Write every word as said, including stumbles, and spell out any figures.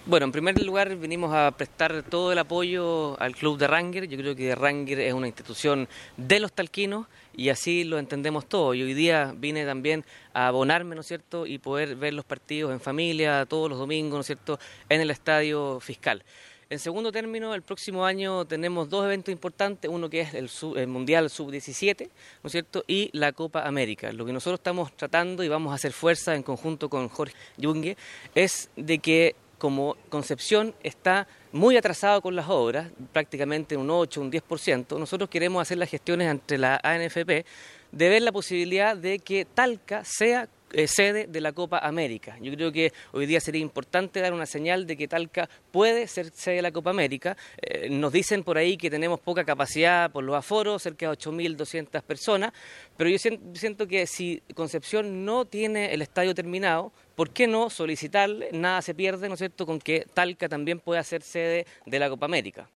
Bueno, en primer lugar venimos a prestar todo el apoyo al club de Ranger. Yo creo que Ranger es una institución de los talquinos y así lo entendemos todos. Y hoy día vine también a abonarme, ¿no es cierto?, y poder ver los partidos en familia todos los domingos, ¿no es cierto?, en el Estadio Fiscal. En segundo término, el próximo año tenemos dos eventos importantes, uno que es el, sub, el Mundial sub diecisiete, ¿no es cierto?, y la Copa América. Lo que nosotros estamos tratando y vamos a hacer fuerza en conjunto con Jorge Yungue es de que como Concepción está muy atrasado con las obras, prácticamente un ocho, un diez por ciento, nosotros queremos hacer las gestiones entre la A N F P de ver la posibilidad de que Talca sea eh, sede de la Copa América. Yo creo que hoy día sería importante dar una señal de que Talca puede ser sede de la Copa América. Eh, nos dicen por ahí que tenemos poca capacidad por los aforos, cerca de ocho mil doscientas personas, pero yo siento que si Concepción no tiene el estadio terminado, ¿por qué no solicitarle? Nada se pierde, ¿no es cierto?, con que Talca también pueda ser sede de la Copa América.